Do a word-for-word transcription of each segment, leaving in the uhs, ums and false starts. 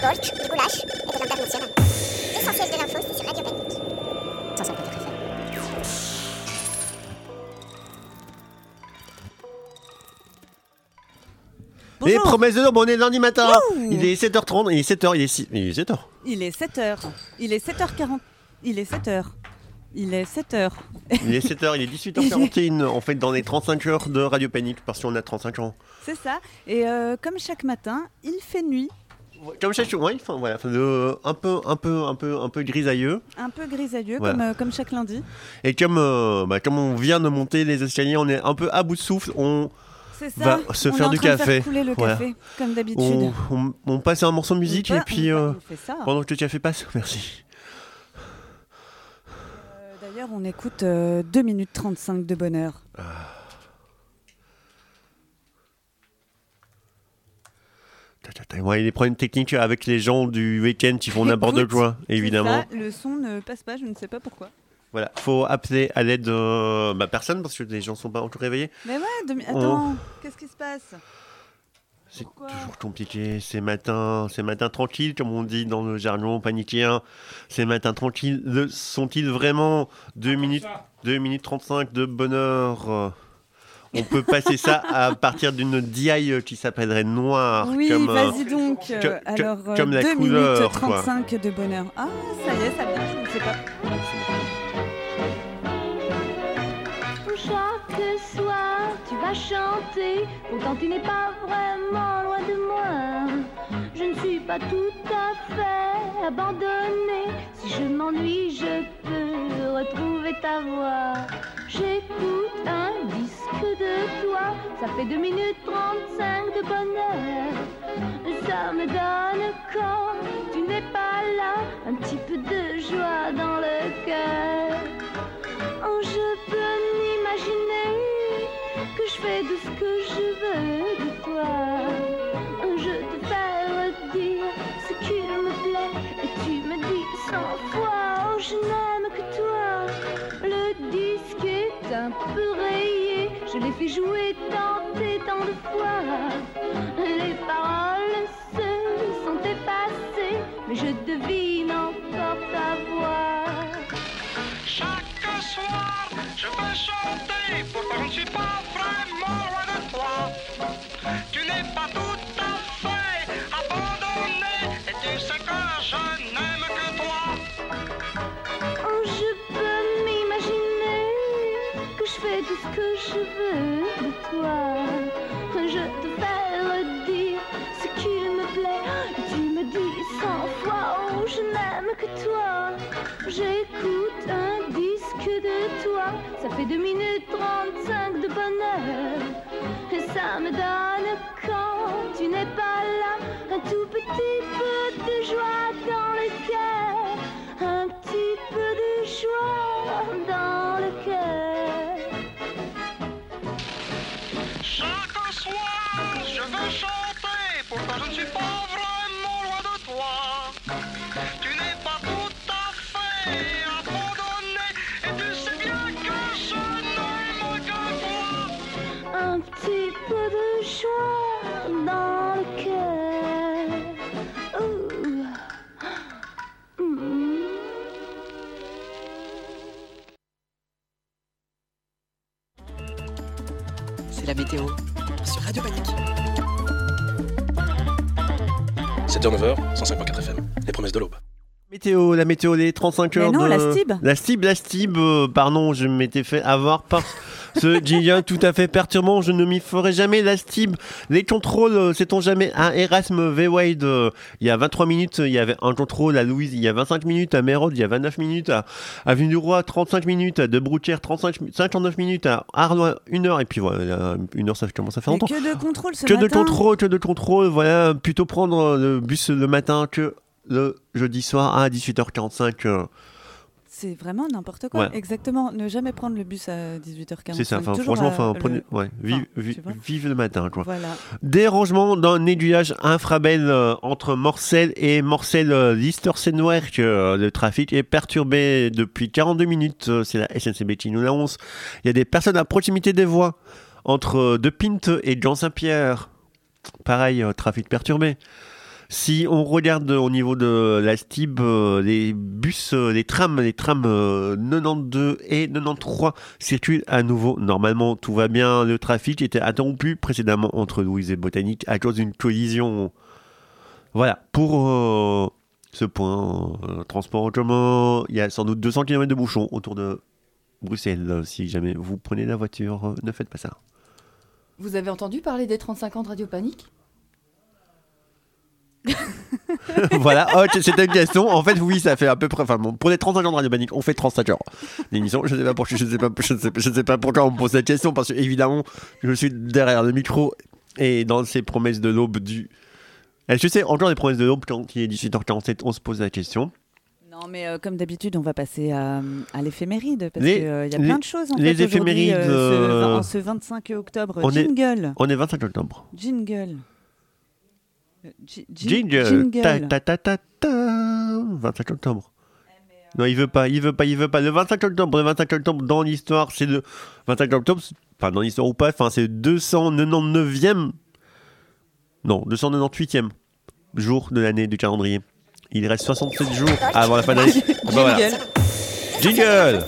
Volk, du goulash et de l'international. L'essentiel de l'info, c'est sur Radio Panique. cent cinquante-quatre F M. Bonjour. Les promesses de l'aube, on est lundi matin. Wouh. Il est sept heures trente, il est sept heures, il est six... il est sept heures. Il est sept heures. Il est sept heures quarante. Il est sept heures. Il est sept heures. Il est sept heures, il est dix-huit heures quarante et un en fait dans les trente-cinq heures de Radio Panique parce qu'on a trente-cinq ans. C'est ça. Et euh, comme chaque matin, il fait nuit. Comme chaque jour, ouais, enfin, voilà, enfin, euh, un peu, un peu, un peu, un peu grisailleux. Un peu grisailleux, Voilà. comme, euh, comme chaque lundi. Et comme, euh, bah, comme on vient de monter les escaliers, on est un peu à bout de souffle. On, C'est ça. Va se on faire est en du train de café. faire couler le Voilà. café, comme d'habitude. on, on, on passe un morceau de musique On et pa- puis on, euh, on fait ça. pendant que le café passe, merci. Euh, D'ailleurs, on écoute euh, deux minutes trente-cinq de bonheur. Ouais, il est problèmes techniques avec les gens du week-end qui font n'importe Écoute, quoi, c'est évidemment. ça, le son ne passe pas, je ne sais pas pourquoi. Voilà, faut appeler à l'aide de bah, personne parce que les gens sont pas encore réveillés. Mais ouais, demi- attends, qu'est-ce qui se passe? C'est Pourquoi toujours compliqué. C'est matin, c'est matin tranquille, comme on dit dans le jargon paniquien. C'est matin tranquille. Le- sont-ils vraiment deux minutes, deux minutes trente-cinq de bonheur? euh, On peut passer ça à partir d'une D I qui s'appellerait noire. Oui, comme, euh, vas-y donc. euh, que- que- alors, euh, comme la deux couleur, minutes quoi. trente-cinq de bonheur. Ah, ça y est, ça vient, je ne sais pas. Chaque soir, tu vas chanter, pourtant tu n'es pas vraiment loin de moi. Je ne suis pas tout à fait abandonnée. Si je m'ennuie, je peux retrouver ta voix. J'écoute un disque de toi, ça fait deux minutes trente-cinq de bonheur. Ça me donne quand tu n'es pas là, un petit peu de joie dans le cœur. Oh, je peux m'imaginer que je fais de ce que je veux de toi. Je te fais redire ce qu'il me plaît et tu me dis cent fois, oh, je n'aime que toi. Le disque est un peu rayé, je l'ai fait jouer tant et tant de fois. Les paroles se sont effacées, mais je devine encore ta voix. Chaque soir, je veux chanter, pourtant je ne suis pas vraiment loin de toi. Tu n'es pas tout à fait abandonné, et tu sais que je n'aime que toi. Oh, je peux m'imaginer que je fais tout ce que je veux de toi. Je te fais redire ce qu'il me plaît, tu me dis cent fois, oh, je n'aime que toi. J'écoute un disque de toi, ça fait deux minutes trente-cinq de bonheur. Et ça me donne quand tu n'es pas là, un tout petit peu de joie dans le cœur. Un petit peu de joie dans le cœur. Chaque soir, je veux chanter, pourtant je ne suis pas vraiment loin de toi. Tu n'es pas tout à fait abandonné, et tu sais bien que je n'aime que toi. Un petit peu de joie dans le cœur. Ouh. Mm. C'est la météo sur Radio Panique. sept heures neuf heures, cent cinq virgule quatre F M. Les promesses de l'aube. Météo, la météo, les trente-cinq Mais heures non, de... la Stib. La Stib, la Stib, euh, pardon, je m'étais fait avoir par ce jingle tout à fait perturbant, je ne m'y ferai jamais. La Stib, les contrôles, euh, sait-on jamais, à Erasme V-Wade, euh, il y a vingt-trois minutes, il y avait un contrôle à Louise, il y a vingt-cinq minutes, à Mérode, il y a vingt-neuf minutes, à Avenue du Roi, trente-cinq minutes, à De Broutière, trente-cinq, cinquante-neuf minutes, à Arlois, une heure, et puis voilà, une heure, ça commence à faire Mais longtemps. que de contrôle ce Que de matin. contrôle, que de contrôle, voilà, plutôt prendre le bus le matin que le jeudi soir à dix-huit heures quarante-cinq. euh, C'est vraiment n'importe quoi. Ouais. Exactement. Ne jamais prendre le bus à dix-huit heures quarante-cinq. C'est ça, enfin, Toujours franchement, à- enfin, le- prenez, ouais, vive, enfin, vive, tu vois. vive le matin, quoi. Voilà. Dérangement d'un aiguillage infrabel euh, entre Morcel et Morcel euh, Listersenwerk. Euh, le trafic est perturbé depuis quarante-deux minutes. Euh, c'est la S N C B qui nous l'annonce. Il y a des personnes à proximité des voies entre euh, De Pinte et Jean Saint-Pierre. Pareil, euh, trafic perturbé. Si on regarde au niveau de la S T I B, euh, les bus, euh, les trams, les trams euh, quatre-vingt-douze et quatre-vingt-treize circulent à nouveau. Normalement, tout va bien. Le trafic était interrompu précédemment entre Louise et Botanique à cause d'une collision. Voilà, pour euh, ce point, euh, transport en commun, il y a sans doute deux cents kilomètres de bouchons autour de Bruxelles. Si jamais vous prenez la voiture, euh, ne faites pas ça. Vous avez entendu parler des trente-cinq ans de Radio Panique ? Voilà, ok, c'était une question. En fait, oui, ça fait à peu près. Enfin, bon, pour les trente-cinq ans de Radio Panique, on fait trente-cinq heures d'émission. Je ne sais pas pour, je sais pas, je sais, je sais pas pourquoi on me pose cette question, parce que évidemment, je suis derrière le micro et dans ces promesses de l'aube du. Est-ce que c'est encore des promesses de l'aube quand il est dix-huit heures quarante-sept, on se pose la question. Non, mais euh, comme d'habitude, on va passer à, à l'éphéméride, parce Les- qu'il euh, y a les- plein de choses en les fait aujourd'hui, éphémérides, euh, ce, euh, vingt- en ce vingt-cinq octobre. on est- Jingle, On est vingt-cinq octobre. jingle. Euh, ji- ji- Jingle. jingle. Ta, ta, ta, ta, ta. vingt-cinq octobre. Non, il veut pas, il veut pas, il veut pas. Le vingt-cinq octobre, le vingt-cinq octobre dans l'histoire, c'est le vingt-cinq octobre, c'est- enfin dans l'histoire ou pas, enfin c'est le deux cent quatre-vingt-dix-neuvième, non, deux cent quatre-vingt-dix-huitième jour de l'année du calendrier. Il reste soixante-sept jours avant la fin de l'année. Ah bah voilà. Jingle.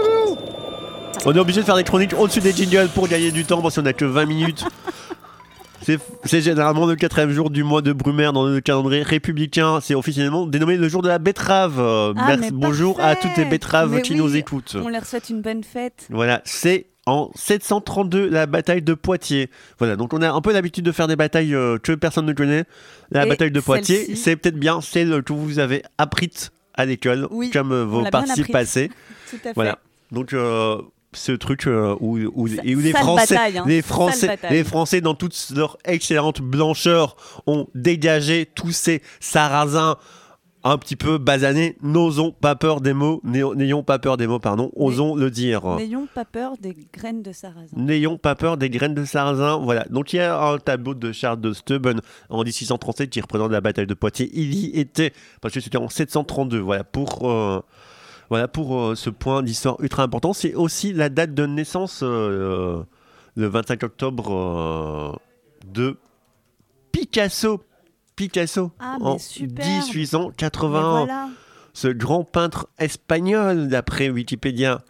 On est obligé de faire des chroniques au-dessus des jingles pour gagner du temps parce qu'on a que vingt minutes. C'est, c'est généralement le quatrième jour du mois de Brumaire dans le calendrier républicain. C'est officiellement dénommé le jour de la betterave. Euh, Ah, merci, mais bonjour à parfait. toutes les betteraves Mais qui oui, nous écoutent. On leur souhaite une bonne fête. Voilà, c'est en sept cent trente-deux la bataille de Poitiers. Voilà, donc on a un peu l'habitude de faire des batailles euh, que personne ne connaît. La Et bataille de Poitiers, celle-ci- c'est peut-être bien celle que vous avez apprise à l'école, Oui, comme euh, on vos l'a bien participes apprise. passés. Tout à fait. Voilà, donc euh, ce truc euh, où, où, Sa- et où les sale Français, bataille, hein. les Sale Français, bataille. les Français dans toute leur excellente blancheur ont dégagé tous ces sarrasins un petit peu basanés. N'osons pas peur des mots, n'ayons n'ayons pas peur des mots, pardon, osons le dire. N'ayons pas peur des graines de sarrasin. N'ayons pas peur des graines de sarrasin. Voilà. Donc il y a un tableau de Charles de Steuben en dix-huit cent trente-sept qui représente la bataille de Poitiers. Il y était parce que c'était en sept cent trente-deux. Voilà pour euh, voilà pour euh, ce point d'histoire ultra important. C'est aussi la date de naissance euh, le vingt-cinq octobre euh, de Picasso. Picasso Ah, mais en superbe. dix-huit cent Mais quatre-vingt-un. voilà. Ce grand peintre espagnol, d'après Wikipédia.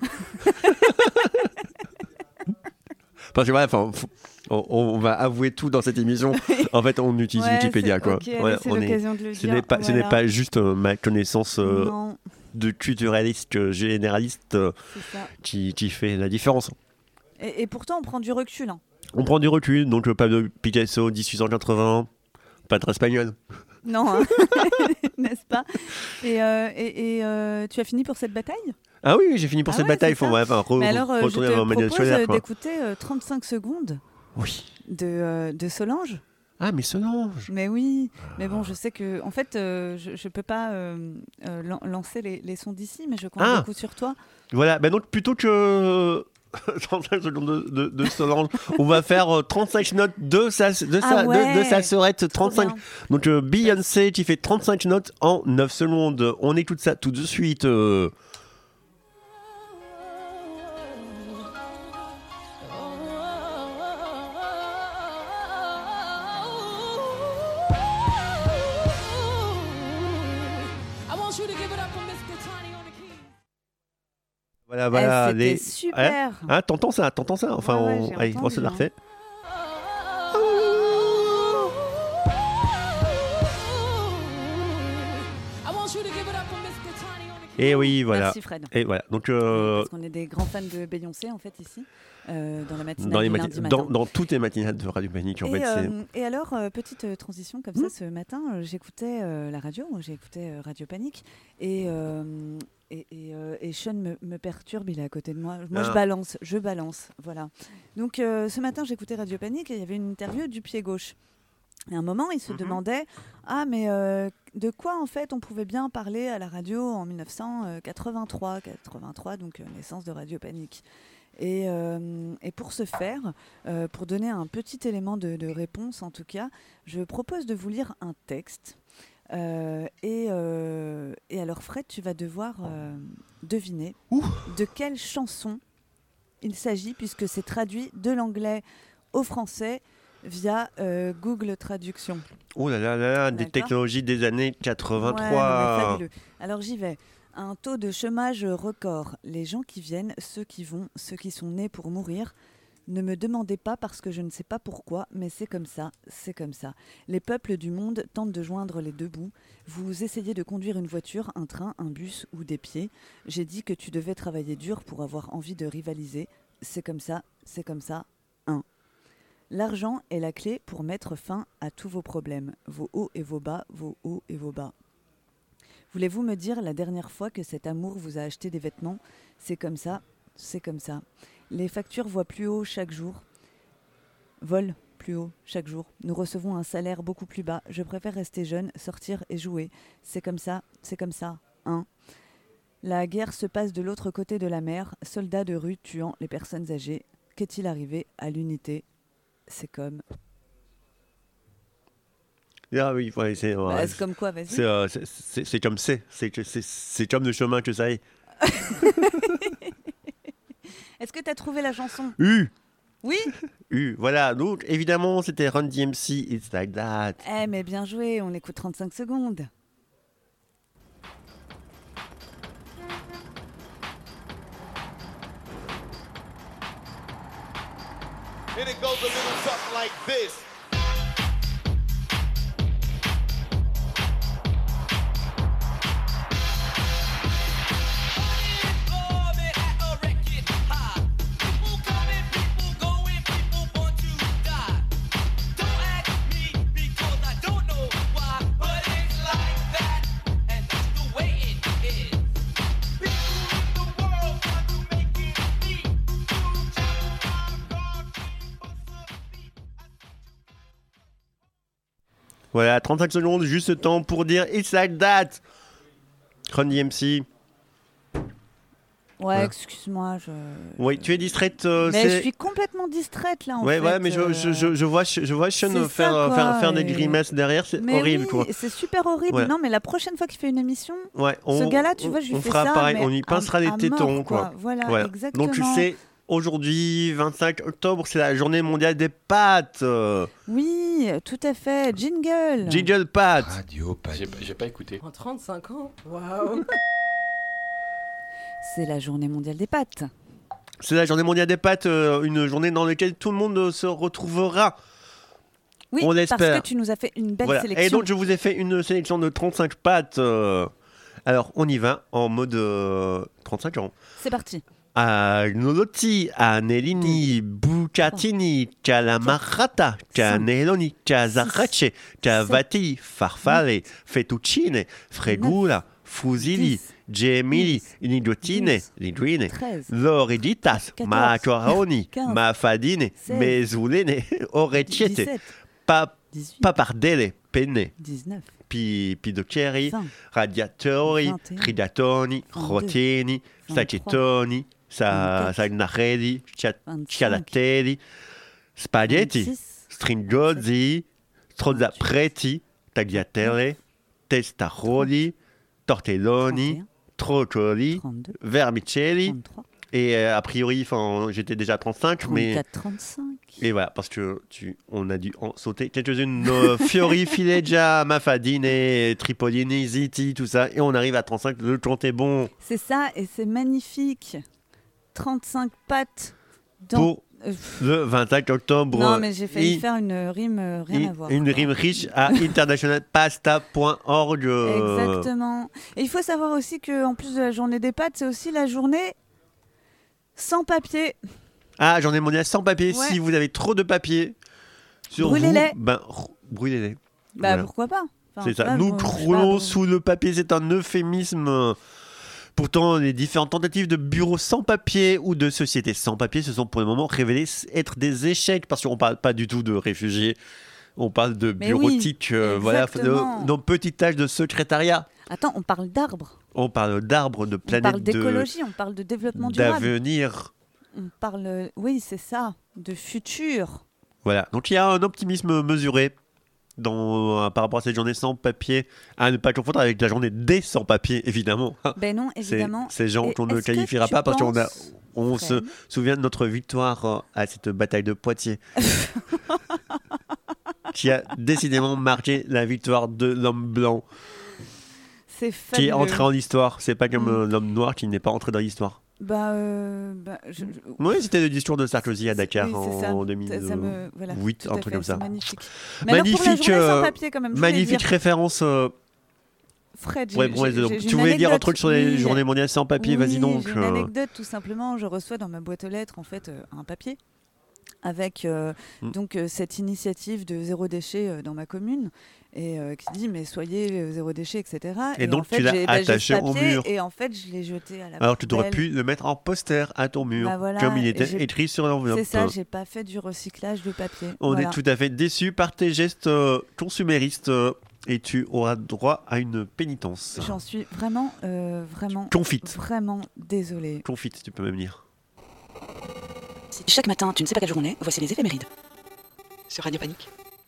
Parce que voilà, enfin, faut- on, on va avouer tout dans cette émission. En fait, on utilise Ouais, Wikipédia, c'est- quoi. ok, allez, Voilà, c'est on est- l'occasion de le ce dire. n'est pas, ce n'est Voilà. pas juste euh, ma connaissance euh, Non, de culturaliste euh, généraliste euh, c'est ça. qui, qui fait la différence. Et, et pourtant, on prend du recul. Hein. On prend du recul, donc le Pablo Picasso, dix-huit cent quatre-vingt-un, peintre espagnol. Non, hein. N'est-ce pas? Et, euh, et, et, euh, tu as fini pour cette bataille? Ah oui, j'ai fini pour Ah cette ouais, bataille. c'est Faut ça. ouais, enfin, re- Mais alors, euh, je retourner te à Manuel propose Scholler, euh, quoi. d'écouter euh, trente-cinq secondes Oui. de, euh, de Solange. Ah, mais Solange. Mais oui, mais bon, je sais que, en fait, euh, je ne peux pas euh, euh, lan- lancer les, les sons d'ici, mais je compte Ah. beaucoup sur toi. Voilà, bah donc plutôt que trente-cinq secondes de, de, de Solange, on va faire euh, trente-cinq notes de sa, de sa, Ah ouais. de, de sa sœurette. Trop trente-cinq. bien. Donc euh, Beyoncé qui fait trente-cinq notes en neuf secondes. On écoute ça tout de suite. euh. Voilà, voilà. Eh, c'était les- super. Hein, hein, t'entends ça, t'entends ça. Enfin, Ouais, ouais, on, j'ai allez, on se la entendu, refait. Et oui, voilà. Merci Fred. Et voilà. Donc euh, Parce qu'on est des grands fans de Beyoncé, en fait, ici, euh, dans la matinale dans, les du mati- lundi matin. dans, dans toutes les matinales de Radio Panique, en Et, fait, c'est. euh, et alors, euh, petite euh, transition comme ça, ce matin, euh, j'écoutais euh, la radio, j'ai écouté euh, Radio Panique, et, euh, et, et, euh, et Sean me, me perturbe, il est à côté de moi. Moi, Ah. je balance, je balance, voilà. Donc, euh, ce matin, j'écoutais Radio Panique, et il y avait une interview du pied gauche. Et à un moment, il se Mhm. demandait « Ah, mais euh, de quoi, en fait, on pouvait bien parler à la radio en mille neuf cent quatre-vingt-trois, quatre-vingt-trois, donc euh, naissance de Radio Panique ». Et, euh, et pour ce faire, euh, pour donner un petit élément de, de réponse en tout cas, je propose de vous lire un texte. Euh, et, euh, et alors Fred, tu vas devoir euh, deviner Ouh. de quelle chanson il s'agit, puisque c'est traduit de l'anglais au français. via euh, Google Traduction. Oh là là là là, des D'accord. technologies des années Ouais, non, mais quatre-vingt-trois. fabuleux. Alors j'y vais. Un taux de chômage record. Les gens qui viennent, ceux qui vont, ceux qui sont nés pour mourir. Ne me demandez pas parce que je ne sais pas pourquoi, mais c'est comme ça, c'est comme ça. Les peuples du monde tentent de joindre les deux bouts. Vous essayez de conduire une voiture, un train, un bus ou des pieds. J'ai dit que tu devais travailler dur pour avoir envie de rivaliser. C'est comme ça, c'est comme ça. Un. L'argent est la clé pour mettre fin à tous vos problèmes, vos hauts et vos bas, vos hauts et vos bas. Voulez-vous me dire la dernière fois que cet amour vous a acheté des vêtements ? C'est comme ça, c'est comme ça. Les factures voient plus haut chaque jour, volent plus haut chaque jour. Nous recevons un salaire beaucoup plus bas. Je préfère rester jeune, sortir et jouer. C'est comme ça, c'est comme ça. Un. La guerre se passe de l'autre côté de la mer, soldats de rue tuant les personnes âgées. Qu'est-il arrivé à l'unité ? C'est comme... Ah oui, ouais, c'est, ouais, Bah, c'est comme quoi, vas-y. c'est, euh, c'est, c'est, c'est comme c'est. C'est, que- c'est, c'est comme le chemin que ça est. Est-ce que tu as trouvé la chanson ? U, Oui. U, voilà. Donc, évidemment, c'était Run D M C, It's Like That. Eh, mais bien joué, on écoute trente-cinq secondes. And it goes a little something like this. Voilà, trente-cinq secondes, juste le temps pour dire It's Like That. Run D M C. Ouais, Voilà. excuse-moi, je... Oui, tu es distraite. euh, Mais c'est... je suis complètement distraite, là, en Ouais, fait. ouais, mais je, je, je, je vois, je vois Sean c'est faire, ça, quoi, faire, faire des et- grimaces derrière, c'est Mais horrible, oui, quoi. c'est super horrible. Ouais. Non, mais la prochaine fois qu'il fait une émission, Ouais, ce gars-là, tu vois, je lui on fais fera ça, pareil, mais on y à- pincera les à tétons, mort, quoi. quoi. Voilà, Voilà. exactement. Donc tu sais, aujourd'hui, vingt-cinq octobre, c'est la journée mondiale des pâtes. euh, Oui, tout à fait. Jingle. Jingle pâtes. Radio J'ai, pas- j'ai pas écouté. En trente-cinq ans Waouh. C'est la journée mondiale des pâtes. C'est la journée mondiale des pâtes, euh, une journée dans laquelle tout le monde euh, se retrouvera. Oui, On parce l'espère. que tu nous as fait une belle Voilà. sélection. Et donc, je vous ai fait une sélection de trente-cinq pâtes. euh, Alors, on y va en mode euh, trente-cinq ans. C'est parti. Agnolotti, Anellini, Bucatini, Calamarata, Caneloni, Casarace, Cavati, Farfalle, Fettuccine, Fregula, Fusilli, Gemili, Nidotine, Lidrine, treize, Loriditas, quatorze, Macaroni, quinze, Mafadine, seize, Mesulene, Orecchiette, dix-sept, Pa- dix-huit, Papardelle, Penne, dix-neuf, Pi- Pidocchieri, vingt, Radiatori, vingt et un, Ridatoni, vingt-deux, Rotini, vingt-trois, Sacchettoni, Sa- vingt-quatre, Sagnarelli, Cia- vingt-cinq, Cialatelli, Spaghetti, vingt-six, Stringozzi, Strozzapreti, Tagliatelle, Testaroli, Tortelloni, trente Troccoli, et un, trente-deux, Vermicelli, trente-trois, et euh, a priori, 'fin, j'étais déjà à trente-cinq, mais... trente-quatre, trente-cinq. Et voilà, parce que tu, on a dû en sauter quelques-unes. euh, Fiori, Fileggia, Mafadine, Tripolini, Ziti, tout ça. Et on arrive à trente-cinq. Le compte est bon C'est ça, et c'est magnifique. trente-cinq pâtes dans... pour Euh, pff, le vingt-cinq octobre. non, mais j'ai failli Et- faire une rime euh, rien et à voir. Une quoi. rime riche à international pasta point org. euh, Exactement. Et il faut savoir aussi qu'en plus de la journée des pâtes, c'est aussi la journée sans papier. Ah, j'en ai monnaie sans papier. Ouais. Si vous avez trop de papier sur Brûlez-les. vous, ben, r- brûlez-les. Bah Voilà. pourquoi pas. Enfin, C'est ça. pas, Nous bon, je sais pas, croulons bon. sous le papier. C'est un euphémisme. Pourtant, les différentes tentatives de bureaux sans papier ou de sociétés sans papier se sont pour le moment révélées être des échecs parce qu'on parle pas du tout de réfugiés. On parle de Mais oui, bureautique, euh, voilà, exactement. de, nos petites tâches de secrétariat. Attends, on parle d'arbres. On parle d'arbres, de On planètes, parle de- d'écologie, on parle de développement durable. d'avenir. On parle, oui, c'est ça, de futur. Voilà. Donc il y a un optimisme mesuré dans, euh, par rapport à cette journée sans papier, à ne pas confondre avec la journée des sans papier, évidemment. Ben non, C'est- évidemment. Ces gens Et qu'on ne est-ce que qualifiera tu pas parce qu'on a, penses, on se Fred, souvient de notre victoire euh, à cette bataille de Poitiers. qui a décidément marqué la victoire de l'homme blanc. C'est fabuleux. Qui est entré en histoire. C'est pas comme Mm. euh, l'homme noir qui n'est pas entré dans l'histoire. Bah, euh, bah je, je- Oui, c'était le discours de Sarkozy à Dakar oui, c'est ça. en Ça- deux mille huit, ça me- voilà, tout à un truc fait, comme ça. c'est magnifique. Mais alors, pour la Magnifique, journée sans euh, papier, quand même, je voulais magnifique dire- référence. euh, Fred, j'ai- ouais, bon, j'ai- ouais, j'ai- j'ai tu une voulais dire un anecdote. truc sur les Oui, journées mondiales sans papier, vas-y oui, donc. J'ai une euh. anecdote, tout simplement. Je reçois dans ma boîte aux lettres, en fait, euh, un papier avec euh, Mm. donc euh, cette initiative de zéro déchet euh, dans ma commune et euh, qui dit mais soyez euh, zéro déchet, et cetera. Et donc, en fait, tu l'as j'ai- bah, j'ai ce attaché au papier mur. Et en fait, je l'ai jeté à la Alors tu t'aurais poubelle. pu le mettre en poster à ton mur, Bah voilà, comme il et était j'ai- écrit sur l'enveloppe. C'est ça, j'ai pas fait du recyclage de papier. On Voilà. est tout à fait déçus par tes gestes euh, consuméristes euh, et tu auras droit à une pénitence. J'en suis vraiment, euh, vraiment, Confite. vraiment désolée. Confite, tu peux même dire. Si chaque matin tu ne sais pas quelle journée, voici les éphémérides. Sur Radio Panique.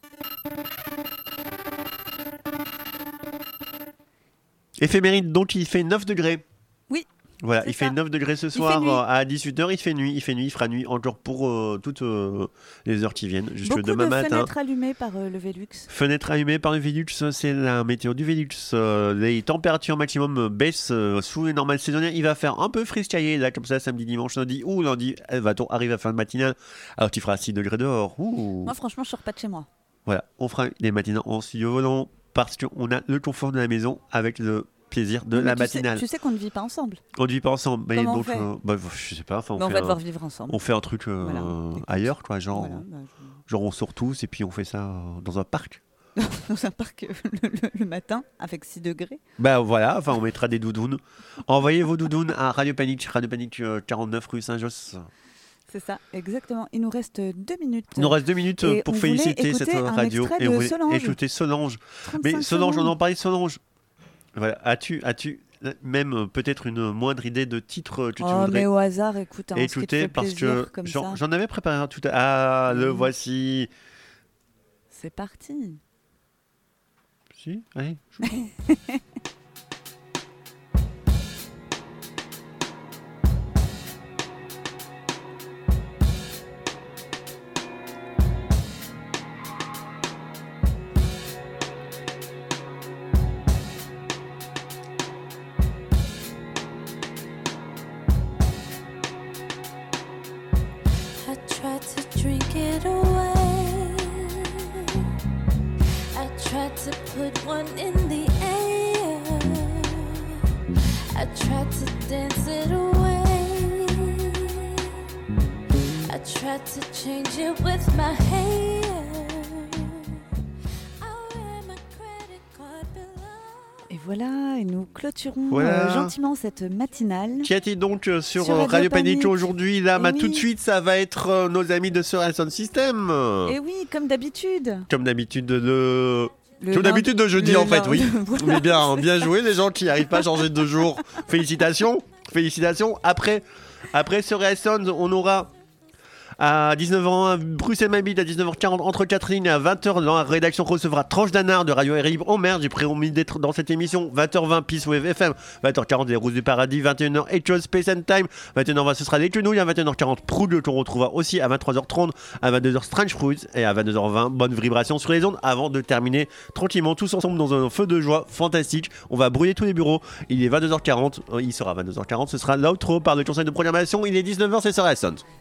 Éphéméride, donc il fait neuf degrés. Oui. Voilà, c'est il fait ça. neuf degrés ce Il soir fait nuit. euh, à dix-huit heures, il fait nuit, il fait nuit, il fera nuit encore pour euh, toutes euh, les heures qui viennent, jusque Beaucoup demain de matin. fenêtres allumées par euh, le Velux. Fenêtre allumée par le Velux, c'est la météo du Velux. Euh, les températures maximum euh, baissent euh, sous les normales saisonnières. Il va faire un peu friscailler là, comme ça, samedi, dimanche, lundi ou lundi. Elle va-t-on arriver à fin de matinale alors tu feras six degrés dehors. Ouh. Moi, franchement, je sors pas de chez moi. Voilà, on fera des matinales en studio volant parce qu'on a le confort de la maison avec le plaisir de Oui, la mais tu sais- matinale. Tu sais qu'on ne vit pas ensemble. On ne vit pas ensemble, mais Comment on donc, fait euh, bah, je sais pas. enfin, On, Mais on fait va un, devoir vivre ensemble. on fait un truc euh, Voilà, écoute. ailleurs, quoi, genre, Voilà, bah, genre on sort tous et puis on fait ça euh, dans un parc. je- Dans un parc euh, le, le- le matin avec six degrés. Bah voilà, enfin on mettra des doudounes. Envoyez vos doudounes à Radio Panique, Radio Panique euh, quarante-neuf rue Saint-Josse. C'est ça, exactement. Il nous reste deux minutes. Il nous reste deux minutes Et pour on voulait féliciter écouter cette un radio extrait et de on voulait Solange. écouter Solange. Mais trente-cinq Solange, on secondes. en parlait de Solange. Voilà, as-tu, as-tu même euh, peut-être une moindre idée de titre euh, que tu Oh, voudrais mais au hasard, écoute, hein, ce qui te écouter fait parce plaisir que comme j'en, ça. j'en avais préparé un tout à... Ah, le Mhm. voici. C'est parti. Si, allez. I tried to drink it away. I tried to put one in the air. I tried to dance it away. I tried to change it with my hair. I wear my credit card below. Et voilà, et nous clôturons Voilà. euh, gentiment cette matinale. Qu'y a-t-il donc euh, sur, Sur euh, Radio Radio Panique Panique. aujourd'hui là, Eh bah, oui. tout de suite, ça va être euh, nos amis de Sir Sound System. Et oui, comme d'habitude. Comme d'habitude, le... Le Comme d'habitude de jeudi le en fait, lundi- oui. Voilà, Mais bien, hein, c'est bien ça. joué les gens qui n'arrivent pas à changer de jour. Félicitations, félicitations. Après, après Sir Sound, on aura à dix-neuf heures un Bruxelles Mabit, à dix-neuf heures quarante entre Catherine et à vingt heures la rédaction recevra Tranche d'Anard de Radio Air Libre. Oh merde, j'ai promis d'être dans cette émission. vingt heures vingt Peace Wave F M, vingt heures quarante les Rousses du Paradis, vingt et une heures Actual Space and Time, vingt et une heures vingt ce sera les Quenouilles, à vingt et une heures quarante Proud qu'on retrouvera aussi à vingt-trois heures trente, à vingt-deux heures Strange Fruits et à vingt-deux heures vingt Bonne Vibration sur les ondes avant de terminer tranquillement tous ensemble dans un feu de joie fantastique. On va brouiller tous les bureaux. Il est vingt-deux heures quarante, il sera vingt-deux heures quarante, ce sera l'outro par le conseil de programmation. Il est dix-neuf heures, c'est Sir Sound.